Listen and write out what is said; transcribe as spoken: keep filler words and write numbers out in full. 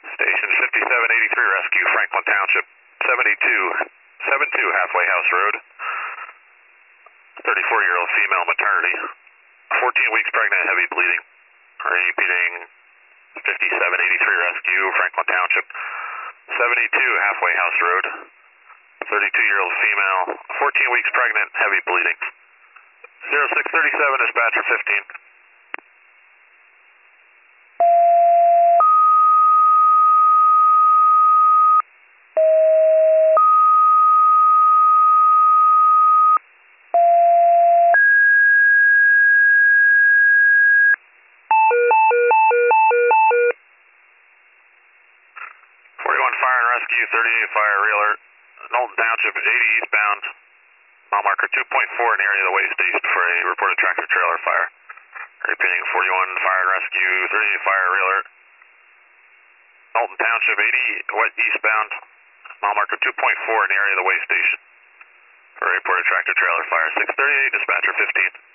Station fifty-seven eighty-three Rescue, Franklin Township, seventy-two seventy-two Halfway House Road. thirty-four-year-old female maternity, fourteen weeks pregnant, heavy bleeding. Repeating, fifty-seven eighty-three Rescue, Franklin Township, seventy-two Halfway House Road. thirty-two-year-old female, fourteen weeks pregnant, heavy bleeding. zero six thirty-seven, dispatcher fifteen. forty-one Fire and Rescue, thirty-eight Fire, Realer, Knowlton Township, eighty eastbound, mile marker two point four in the area of the way station for a reported tractor trailer fire. Repeating, forty-one Fire and Rescue, thirty-eight Fire, Realer, Knowlton Township, eighty west eastbound, mile marker two point four in the area of the way station for a reported tractor trailer fire. six thirty-eight, dispatcher fifteen.